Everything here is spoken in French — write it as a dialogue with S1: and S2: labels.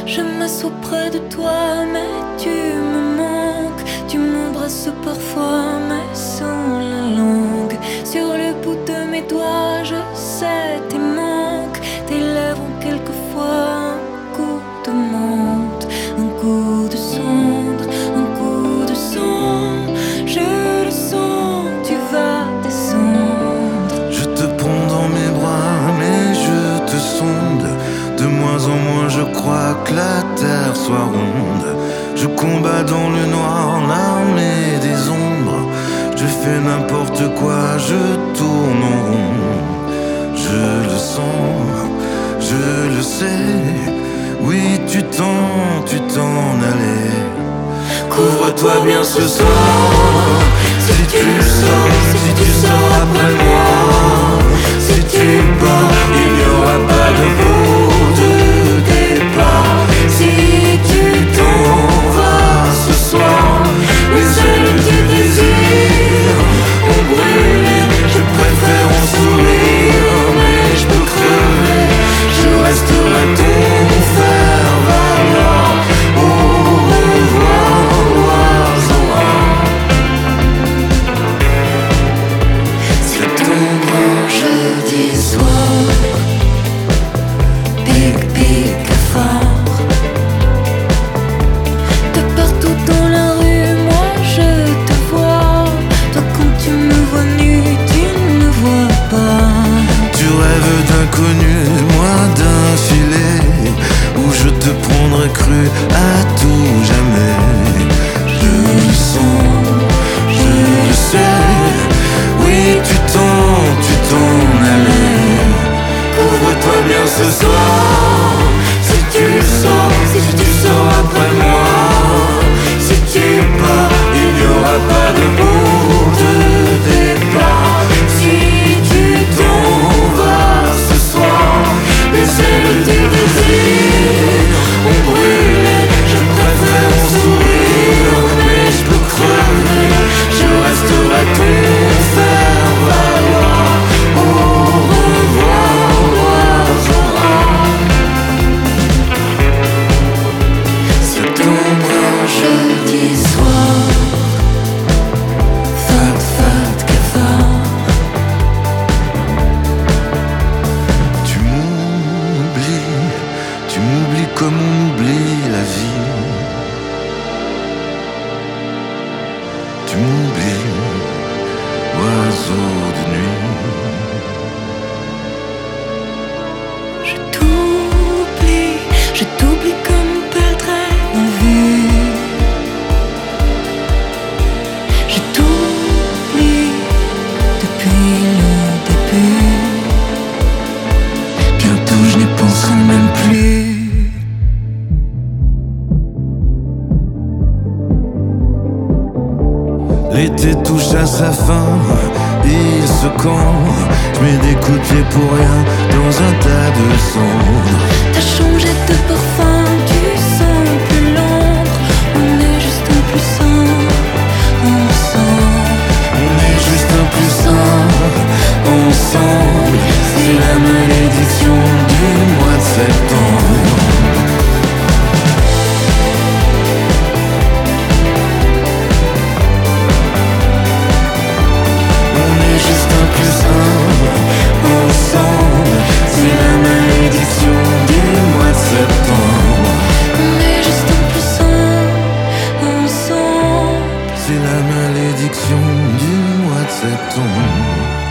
S1: Je m'assois près de toi, mais tu me manques. Tu m'embrasses parfois, mais sans la langue. Sur le bout de mes doigts, je sais tes manques. Tes lèvres ont quelquefois un coup de menthe, un coup de cendre, un coup de sang. Je le sens, tu vas descendre.
S2: Je te prends dans mes bras, mais je te sonde. De moins en moins je crois que la terre soit ronde. Je combats dans le noir l'armée des ombres. Je fais n'importe quoi, je tourne en rond. Je le sens, je le sais. Oui, tu t'en allais. Couvre-toi bien ce soir. Si tu sors après moi. Si tu pars, il n'y aura pas de route de départ. Si tu t'en vas ce soir, les ailes du désir ont brûlé. Je préfère en sourire, mais je peux crever. Je resterai ton fer valoir. Au revoir, oiseau. Septembre, jeudi soir. Pique fort.
S1: De partout dans la rue, moi je te vois. Toi quand tu me vois nu, tu ne me vois pas.
S2: Tu rêves d'inconnu, moi d'un filet où je te prendrai cru à tout jamais. Je le sens, je le sais. Oui, tu t'en allais. Couvre-toi bien ce soir. Si tu sors après moi. Si tu pars, il n'y aura pas de bout de départ. Si tu t'en vas ce soir, les ailes du désir ont brûlé. Je préfère en sourire, mais je peux crever. Je resterai ton fer valoir. Au revoir, oiseau. Septembre, jeudi soir. Fat, cafard. Tu m'oublies comme on oublie la vie. Tu m'oublies, oiseau de nuit.
S1: Je t'oublie comme on perdrait la vue. Je t'oublie depuis le début. Bientôt je n'y penserai même plus.
S2: L'été touche à sa fin, il se campe. Je mets des coups de pied pour rien dans un tas de cendres.
S1: T'as changé de parfum, tu sens plus l'ombre. On est juste un plus sain ensemble.
S2: On est juste un plus sain ensemble. C'est la malédiction du mois de septembre. On est juste un plus sain ensemble. C'est la malédiction du mois de septembre.
S1: On est juste un plus sain ensemble.
S2: C'est la malédiction du mois de septembre.